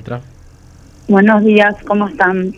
ministra. Buenos días, ¿cómo están?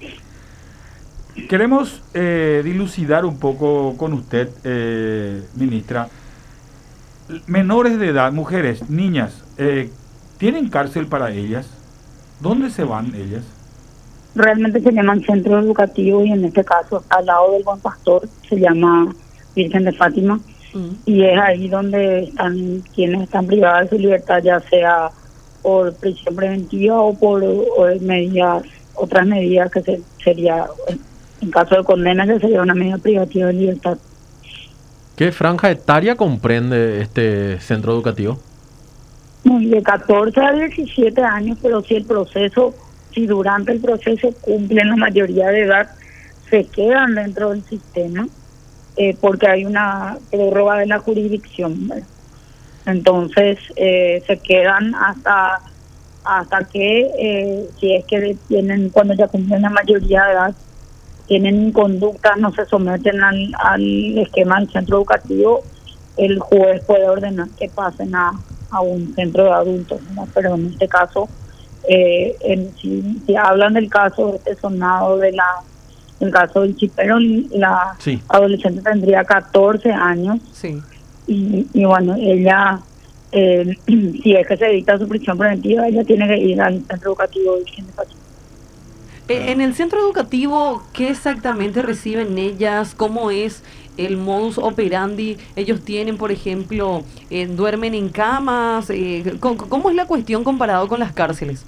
Queremos dilucidar un poco con usted, ministra. Menores de edad, mujeres, niñas, ¿tienen cárcel para ellas? ¿Dónde se van ellas? Realmente se llaman centro educativo y en este caso al lado del Buen Pastor se llama Virgen de Fátima y es ahí donde están quienes están privadas de su libertad, ya sea por prisión preventiva o por otras medidas que sería, en caso de condena, que sería una medida privativa de libertad. ¿Qué franja etaria comprende este centro educativo? De 14 a 17 años, pero si durante el proceso cumplen la mayoría de edad, se quedan dentro del sistema, porque hay una prórroga de la jurisdicción, ¿verdad? Entonces, se quedan hasta que, si es que cuando ya cumplen la mayoría de edad, tienen conductas, no se someten al esquema del centro educativo, el juez puede ordenar que pasen a un centro de adultos, ¿no? Pero en este caso, si hablan del caso este sonado el caso del chipero, la Sí. adolescente tendría 14 años. Sí. Y bueno, ella, si es que se dicta su prisión preventiva, ella tiene que ir al centro educativo de Virgen de Fátima. En el centro educativo, ¿qué exactamente reciben ellas? ¿Cómo es el modus operandi? Ellos tienen, por ejemplo, duermen en camas. ¿Cómo es la cuestión comparado con las cárceles?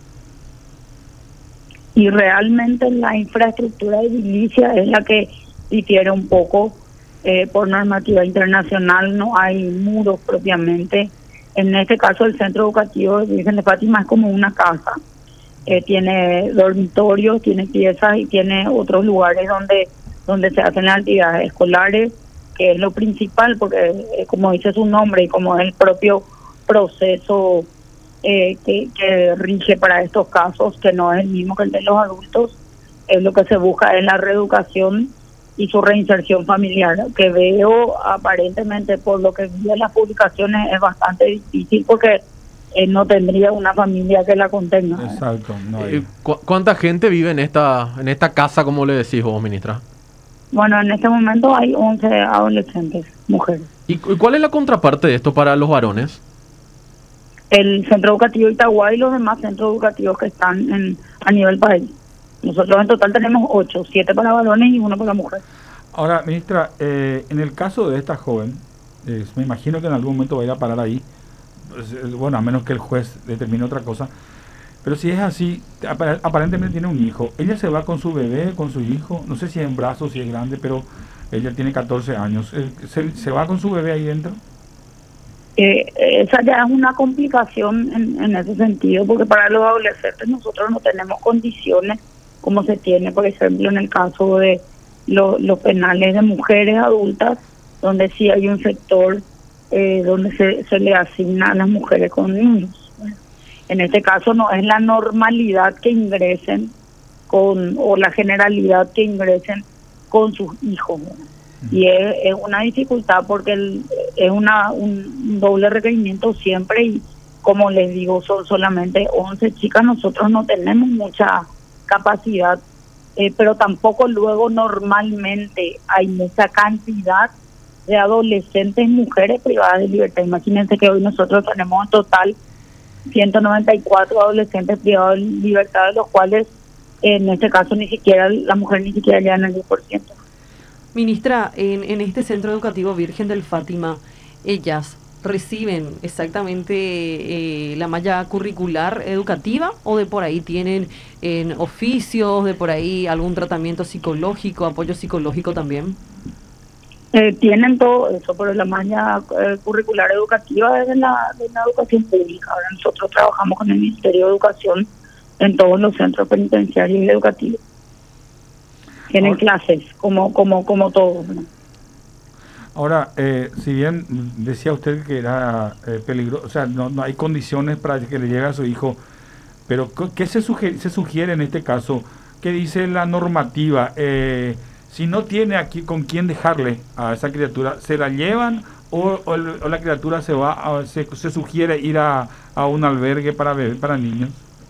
Y realmente la infraestructura edilicia es la que difiere un poco. Por normativa internacional no hay muros propiamente. En este caso el centro educativo de Virgen de Fátima es como una casa. Tiene dormitorios, tiene piezas y tiene otros lugares donde se hacen las actividades escolares, que es lo principal, porque como dice su nombre y como es el propio proceso que rige para estos casos, que no es el mismo que el de los adultos, lo que se busca es la reeducación y su reinserción familiar, que veo aparentemente por lo que vi en las publicaciones es bastante difícil porque no tendría una familia que la contenga. Exacto. No hay. ¿Cuánta gente vive en esta casa, como le decís vos, ministra? Bueno, en este momento hay 11 adolescentes, mujeres. ¿Y cuál es la contraparte de esto para los varones? El centro educativo Itagua y los demás centros educativos que están a nivel país. Nosotros en total tenemos 8, 7 para varones y 1 para mujeres. Ahora, ministra, en el caso de esta joven, me imagino que en algún momento va a ir a parar ahí, bueno, a menos que el juez determine otra cosa, pero si es así, aparentemente tiene un hijo, ella se va con su bebé, con su hijo, no sé si es en brazos, si es grande, pero ella tiene 14 años, ¿se va con su bebé ahí dentro? Esa ya es una complicación en ese sentido, porque para los adolescentes nosotros no tenemos condiciones como se tiene, por ejemplo, en el caso de los penales de mujeres adultas, donde sí hay un sector donde se le asigna a las mujeres con niños. En este caso no es la normalidad que ingresen o la generalidad que ingresen con sus hijos. Y es una dificultad porque es un doble requerimiento siempre y como les digo, son solamente 11 chicas, nosotros no tenemos mucha capacidad, pero tampoco luego normalmente hay mucha cantidad de adolescentes mujeres privadas de libertad. Imagínense que hoy nosotros tenemos en total 194 adolescentes privados de libertad, de los cuales en este caso la mujer ni siquiera llega al 10%. Ministra, en este centro educativo Virgen del Fátima, ellas reciben exactamente la malla curricular educativa o de por ahí tienen oficios, de por ahí algún tratamiento psicológico, apoyo psicológico también. Tienen todo eso, pero la malla curricular educativa es de la educación pública. Ahora nosotros trabajamos con el Ministerio de Educación en todos los centros penitenciarios y educativos. Tienen clases como todos, ¿no? Ahora, si bien decía usted que era peligroso, o sea, no hay condiciones para que le llegue a su hijo, pero ¿qué se sugiere en este caso? ¿Qué dice la normativa? Si no tiene aquí con quién dejarle a esa criatura, ¿se la llevan o la criatura se sugiere ir a un albergue para niños?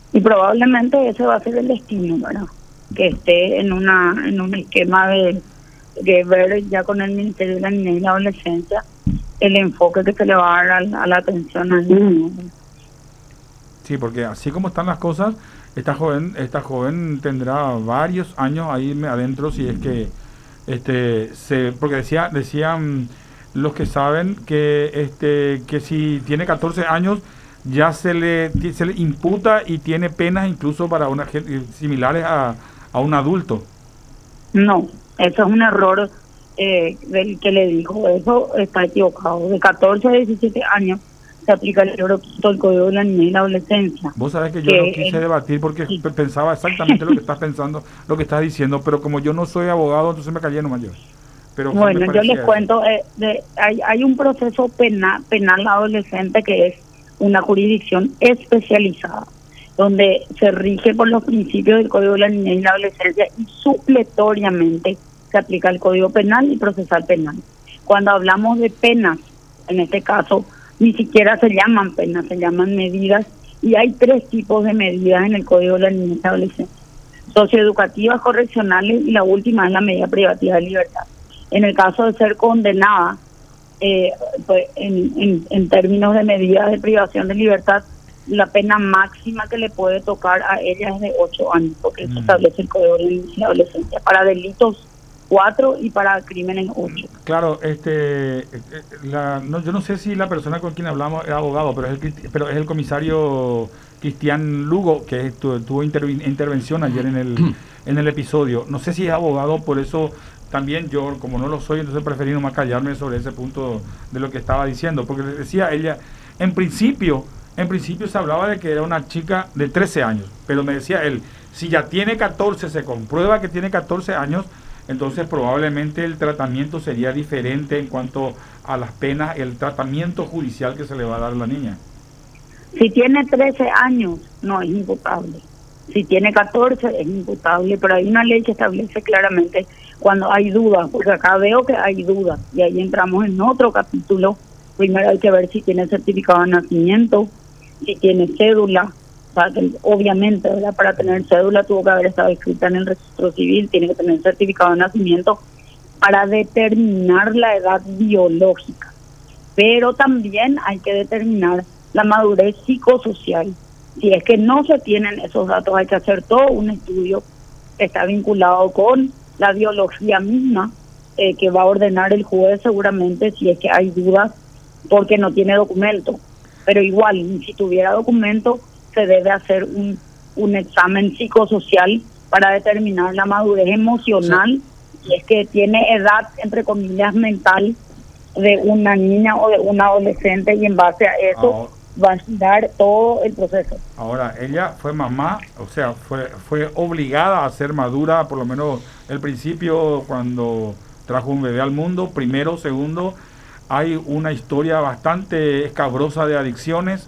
Y probablemente ese va a ser el destino, ¿verdad? Que esté en un esquema de ver ya con el Ministerio de la Niñez y la Adolescencia el enfoque que se le va a dar a la atención al niño. Sí, porque así como están las cosas, esta joven tendrá varios años ahí adentro, si es que porque decían los que saben que si tiene 14 años ya se le imputa y tiene penas incluso para similares a un adulto. No, eso es un error del que le dijo, eso está equivocado. De 14 a 17 años se aplica el libro quinto del Código de la Niñez y la Adolescencia. Vos sabés que yo no quise debatir porque pensaba exactamente lo que estás pensando, lo que estás diciendo, pero como yo no soy abogado, entonces me callé nomás yo. Pero bueno, yo les cuento, hay un proceso penal adolescente que es una jurisdicción especializada, donde se rige por los principios del Código de la Niñez y la Adolescencia y supletoriamente se aplica el Código Penal y Procesal Penal. Cuando hablamos de penas, en este caso, ni siquiera se llaman penas, se llaman medidas, y hay 3 tipos de medidas en el Código de la Niñez y la Adolescencia: socioeducativas, correccionales, y la última es la medida privativa de libertad. En el caso de ser condenada, pues en términos de medidas de privación de libertad, la pena máxima que le puede tocar a ella es de 8 años, porque eso establece el Código de la Niñez y la Adolescencia. Para delitos 4 y para crímenes 8. Claro, yo no sé si la persona con quien hablamos es abogado, pero es el comisario Cristian Lugo, que tuvo intervención ayer en el episodio. No sé si es abogado, por eso también yo, como no lo soy, entonces preferí nomás callarme sobre ese punto de lo que estaba diciendo, porque le decía ella, en principio se hablaba de que era una chica de 13 años, pero me decía él, si ya tiene 14, se comprueba que tiene 14 años, entonces probablemente el tratamiento sería diferente en cuanto a las penas, el tratamiento judicial que se le va a dar a la niña. Si tiene 13 años, no es imputable. Si tiene 14, es imputable, pero hay una ley que establece claramente cuando hay dudas, porque acá veo que hay dudas, y ahí entramos en otro capítulo. Primero hay que ver si tiene certificado de nacimiento, si tiene cédula. O sea, que obviamente, ¿verdad? Para tener cédula tuvo que haber estado inscrita en el registro civil, tiene que tener certificado de nacimiento para determinar la edad biológica. Pero también hay que determinar la madurez psicosocial. Si es que no se tienen esos datos, hay que hacer todo un estudio que está vinculado con la biología misma, que va a ordenar el juez seguramente si es que hay dudas porque no tiene documento. Pero igual, si tuviera documento, se debe hacer un examen psicosocial para determinar la madurez emocional, si es que tiene edad, entre comillas, mental de una niña o de un adolescente, y en base a eso va a dar todo el proceso. Ahora, ella fue mamá, o sea, fue obligada a ser madura, por lo menos el principio, cuando trajo un bebé al mundo, primero, segundo, hay una historia bastante escabrosa de adicciones,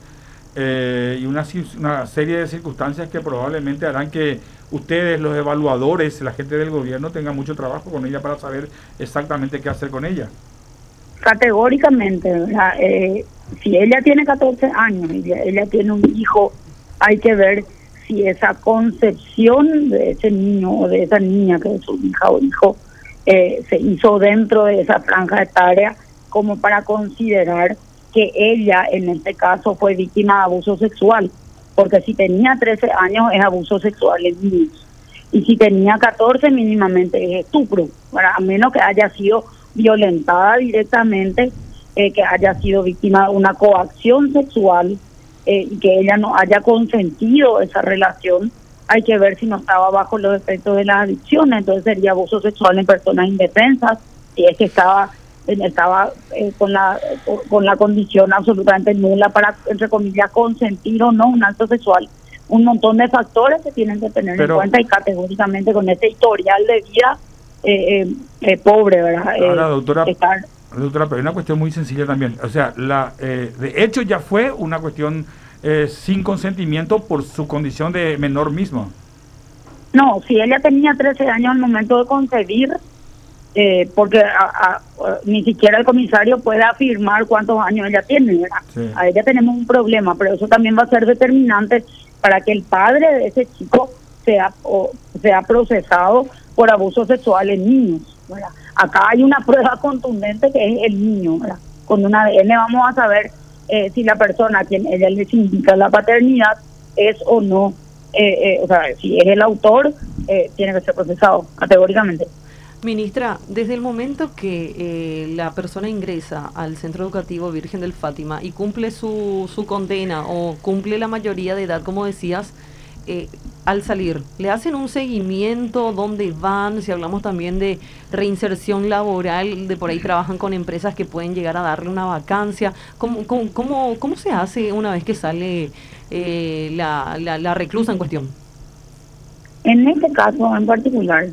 y una serie de circunstancias que probablemente harán que ustedes, los evaluadores, la gente del gobierno, tengan mucho trabajo con ella para saber exactamente qué hacer con ella. Categóricamente, ¿verdad? Si ella tiene 14 años y ella tiene un hijo, hay que ver si esa concepción de ese niño o de esa niña que es su hija o hijo se hizo dentro de esa franja etaria como para considerar que ella en este caso fue víctima de abuso sexual, porque si tenía 13 años es abuso sexual en niños, y si tenía 14 mínimamente es estupro, ¿verdad? A menos que haya sido violentada directamente, que haya sido víctima de una coacción sexual, y que ella no haya consentido esa relación. Hay que ver si no estaba bajo los efectos de las adicciones, entonces sería abuso sexual en personas indefensas, si es que estaba con la condición absolutamente nula para, entre comillas, consentir o no un acto sexual. Un montón de factores que tienen que tener en cuenta, y categóricamente con este historial de vida pobre, ¿verdad? Ahora, doctora, pero hay una cuestión muy sencilla también. O sea, de hecho ya fue una cuestión sin consentimiento por su condición de menor mismo. No, si ella tenía 13 años al momento de concebir, porque ni siquiera el comisario puede afirmar cuántos años ella tiene, ¿verdad? Sí. A ella tenemos un problema, pero eso también va a ser determinante para que el padre de ese chico sea procesado por abuso sexual en niños, ¿verdad? Acá hay una prueba contundente que es el niño, ¿verdad? Con un ADN vamos a saber si la persona a quien ella les indica la paternidad es o no, o sea, si es el autor, tiene que ser procesado categóricamente. Ministra, desde el momento que la persona ingresa al Centro Educativo Virgen del Fátima y cumple su condena o cumple la mayoría de edad, como decías, al salir, ¿le hacen un seguimiento? ¿Dónde van? Si hablamos también de reinserción laboral, de por ahí trabajan con empresas que pueden llegar a darle una vacancia. ¿Cómo se hace una vez que sale la reclusa en cuestión? En este caso en particular,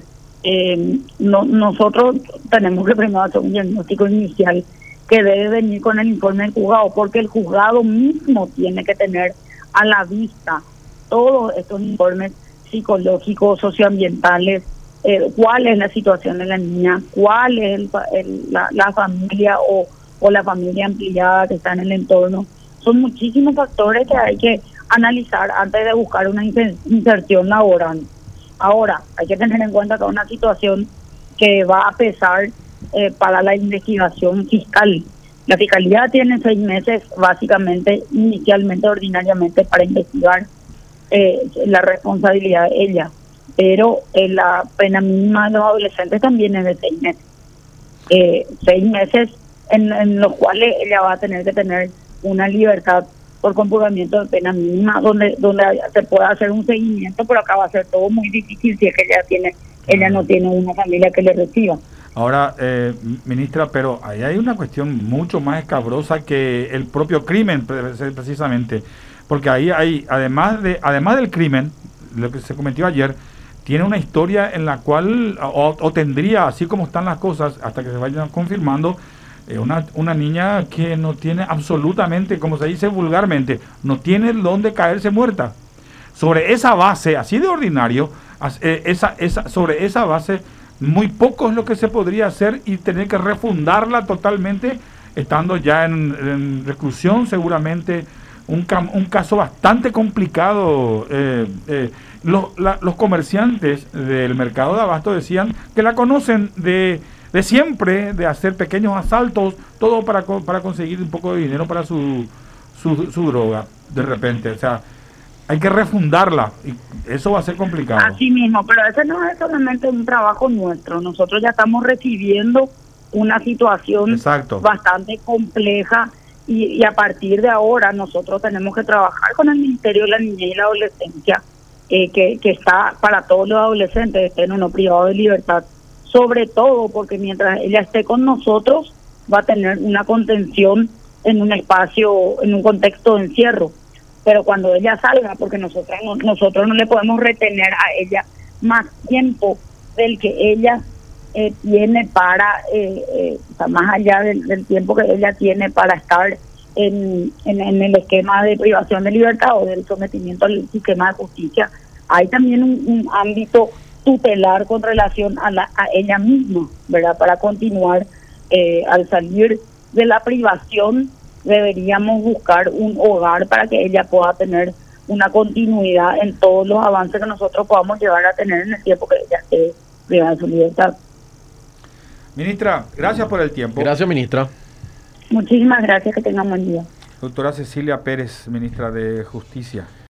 nosotros tenemos que primero hacer un diagnóstico inicial que debe venir con el informe del juzgado, porque el juzgado mismo tiene que tener a la vista todos estos informes psicológicos, socioambientales, cuál es la situación de la niña, cuál es la familia o la familia ampliada que está en el entorno. Son muchísimos factores que hay que analizar antes de buscar una inserción laboral. Ahora, hay que tener en cuenta que es una situación que va a pesar para la investigación fiscal. La Fiscalía tiene 6 meses, básicamente, inicialmente, ordinariamente, para investigar la responsabilidad de ella. Pero la pena mínima de los adolescentes también es de 6 meses. 6 meses en los cuales ella va a tener que tener una libertad por compurgamiento de pena mínima, donde se puede hacer un seguimiento, pero acá va a ser todo muy difícil si es que ella no tiene una familia que le reciba. Ahora, ministra, pero ahí hay una cuestión mucho más escabrosa que el propio crimen, precisamente, porque ahí hay, además del crimen, lo que se cometió ayer, tiene una historia en la cual, o tendría, así como están las cosas, hasta que se vayan confirmando, una niña que no tiene absolutamente, como se dice vulgarmente, no tiene dónde caerse muerta. Sobre esa base, así de ordinario, sobre esa base, muy poco es lo que se podría hacer y tener que refundarla totalmente, estando ya en reclusión, seguramente un caso bastante complicado. Los comerciantes del mercado de abasto decían que la conocen de siempre, de hacer pequeños asaltos, todo para conseguir un poco de dinero para su droga, de repente. O sea, hay que refundarla y eso va a ser complicado. Así mismo, pero ese no es solamente un trabajo nuestro. Nosotros ya estamos recibiendo una situación Exacto. bastante compleja y a partir de ahora nosotros tenemos que trabajar con el Ministerio de la Niñez y la Adolescencia, que está para todos los adolescentes, estén o no privados de libertad, sobre todo porque mientras ella esté con nosotros va a tener una contención en un espacio, en un contexto de encierro. Pero cuando ella salga, porque nosotros no le podemos retener a ella más tiempo del que ella tiene para, más allá del tiempo que ella tiene para estar en el esquema de privación de libertad o del sometimiento al sistema de justicia. Hay también un ámbito tutelar con relación a ella misma, ¿verdad? Para continuar, al salir de la privación, deberíamos buscar un hogar para que ella pueda tener una continuidad en todos los avances que nosotros podamos llevar a tener en el tiempo que ella esté privada de su libertad. Ministra, gracias por el tiempo. Gracias, ministra. Muchísimas gracias, que tengan buen día. Doctora Cecilia Pérez, ministra de Justicia.